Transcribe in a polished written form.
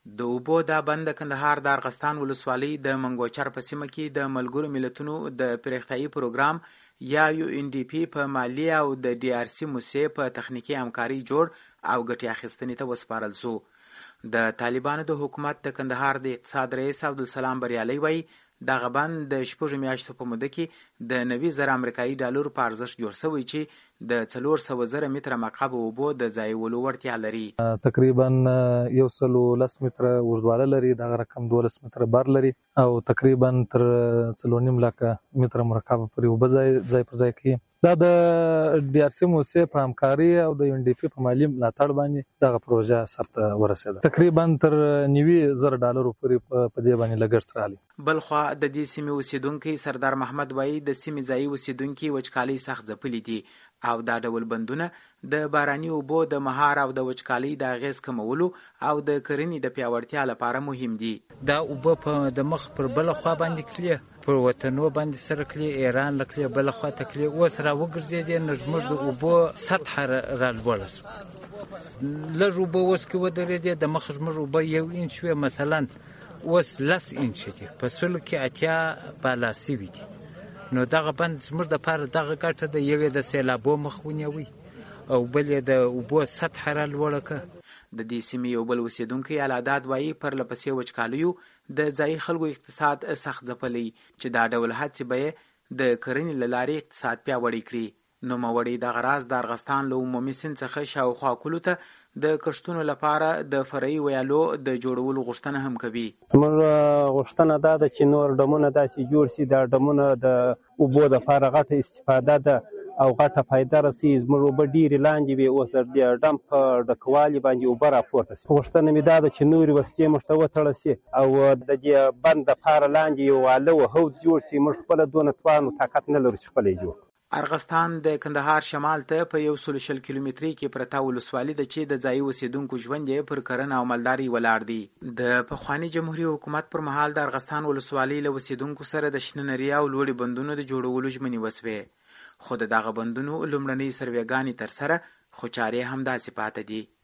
د اوبو دا بند د کندهار د ارغستان ولسوالۍ د منګوچر په سیمه کې د ملګرو ملتونو د پرېښتایي پروګرام یا UNDP په مالی او د DRC موسسې په تخنیکي همکاري جوړ او ګټې اخیستنې ته وسپارل شو. د طالبانو د حکومت د کندهار د اقتصاد رئیس عبدالسلام بریالي وایي دغه بند د 6 میاشتو په موده کې د 90,000 امریکایي ډالرو په ارزښت جوړ شوی چې د 400,000 متره مکعب اوبو د ځایولو وړتیا لري. تقریبا 110 متره اوږدوالی لري، دغه رقم 12 متره بر لري او تقریبا تر 4.5 لکه متره مرکب پورې اوبه ځای پر ځای کوي. دا د DRC موسسې په همکاري او د UNDP په مالي ملاتړ باندې دغه پروژه سرته ورسېده. تقریبا تر 90,000 ډالرو پورې په دې باندې لګښت راغلی. بلخوا د دې سیمې اوسیدونکي سردار محمد وایي د سیمې ځایي اوسیدونکي وچکالۍ سخت ځپلي دي او دا ډول بندونه د باراني اوبو د مهار او د وچکالۍ د اغیز کمولو او د کرنې د پیاوړتیا لپاره مهم دي. دا اوبه په د مخ پر بل خوا باندې کړي، پر وطنو باندې سره کړي، ایران لکړي، بل خوا ته کړي، اوس را وګرځېدې نو زموږ د اوبو سطحه را لوړه شوه. لږ اوبه اوس کې ودرېدې، د مخ زموږ اوبه 1 انچ وې، مثلا اوس 10 انچ دي، په سلو کې 80 بالا سوي دي. نو دغه بند زموږ دپاره دغه ګټه ده، یو یې د سیلابو مخ ونیوی او بل یې د اوبو سطحه را لوړه کړه. د دې سیمې یو بل اوسیدونکی العداد وایي پرله پسې وچکالیو د ځایي خلکو اقتصاد سخت ځپلی چې دا ډول هڅې به یې د کرنې له لارې اقتصاد پیاوړی کړي. نوموړی دغه راز د ارغستان له عمومي سیند څخه شاوخوا کلو ته د کښتونو لپاره د فرعي ویالو د جوړولو غوښتنه هم کوي. زموږ غوښتنه دا ده چې نور ډمونه داسې جوړ شي، دا ډمونه د اوبو دپاره غټه استفاده ده او غټه فایده رسي. زموږ اوبه ډېرې لاندې وي، اوس د ډم په ډکوالي باندې اوبه راپورته شي. غوښتنه مې دا ده چې نورې وسیلې موږ ته وتړل شي او د دې بند دپاره لاندې یو واله و حوض جوړ شي. موږ خپله دونه توان و طاقت نه لرو چې خپله یې جوړ. ارغستان د کندهار شمال ته په 120 کیلومتري کې پرته ولسوالي ده چې د ځایي اوسیدونکو ژوند یې پر کرنه او مالداري ولاړ دی. د پخواني جمهوریت حکومت پر مهال د ارغستان ولسوالۍ له اوسیدونکو سره د شنه نري او لوړې بندونو د جوړولو ژمنې وسوې، خو د دغه بندونو لومړنۍ سروېګانې ترسره، خو چارې همداسې پاتې دي.